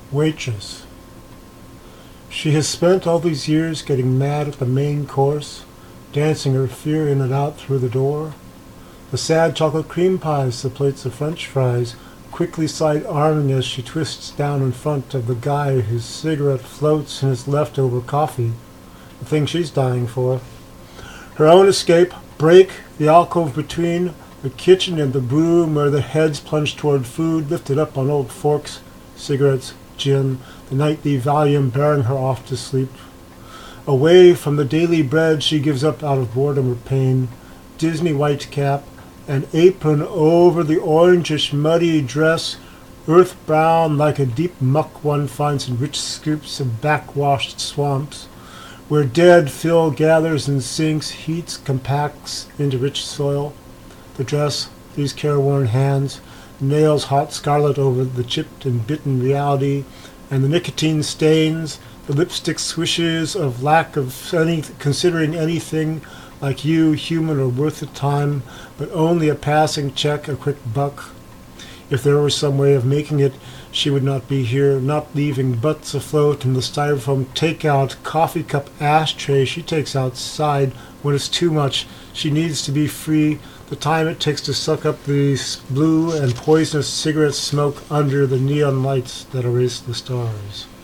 Waitress. She has spent all these years getting mad at the main course, dancing her fear in and out through the door. The sad chocolate cream pies, the plates of French fries, quickly side-arming as she twists down in front of the guy whose cigarette floats in his leftover coffee, the thing she's dying for. Her own escape, break, the alcove between the kitchen and the room where the heads plunge toward food, lifted up on old forks, cigarettes, gin, the nightly Valium bearing her off to sleep. Away from the daily bread she gives up out of boredom or pain, Disney white cap, an apron over the orangish muddy dress, earth brown like a deep muck one finds in rich scoops of backwashed swamps, where dead fill gathers and sinks, heats, compacts into rich soil. The dress, these careworn hands, nails hot scarlet over the chipped and bitten reality, and the nicotine stains, the lipstick swishes of lack of considering anything like you, human or worth the time, but only a passing check, a quick buck. If there were some way of making it, she would not be here, not leaving butts afloat in the styrofoam takeout coffee cup ashtray she takes outside when it's too much. She needs to be free. The time it takes to suck up the blue and poisonous cigarette smoke under the neon lights that erase the stars.